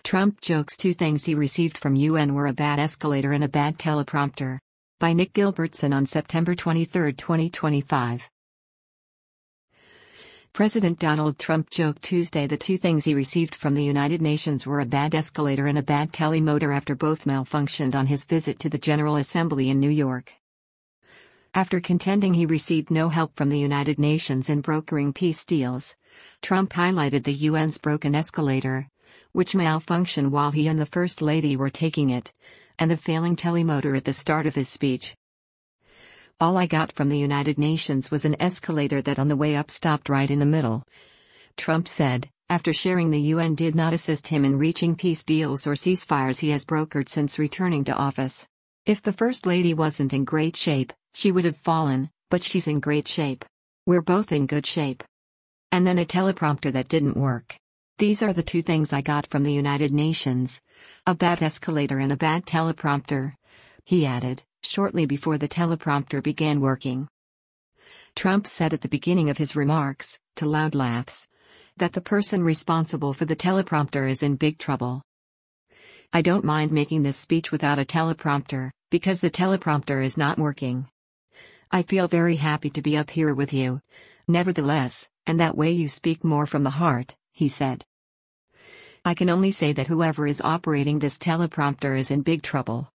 Trump jokes two things he received from UN were a bad escalator and a bad teleprompter. By Nick Gilbertson on September 23, 2025. President Donald Trump joked Tuesday the two things he received from the United Nations were a bad escalator and a bad telemotor after both malfunctioned on his visit to the General Assembly in New York. After contending he received no help from the United Nations in brokering peace deals, Trump highlighted the UN's broken escalator, which malfunctioned while he and the First Lady were taking it, and the failing telemotor at the start of his speech. "All I got from the United Nations was an escalator that on the way up stopped right in the middle," Trump said, after sharing the UN did not assist him in reaching peace deals or ceasefires he has brokered since returning to office. "If the First Lady wasn't in great shape, she would have fallen, but she's in great shape. We're both in good shape. And then a teleprompter that didn't work. These are the two things I got from the United Nations, a bad escalator and a bad teleprompter," he added, shortly before the teleprompter began working. Trump said at the beginning of his remarks, to loud laughs, that the person responsible for the teleprompter is in big trouble. "I don't mind making this speech without a teleprompter, because the teleprompter is not working. I feel very happy to be up here with you, nevertheless, and that way you speak more from the heart," he said. "I can only say that whoever is operating this teleprompter is in big trouble.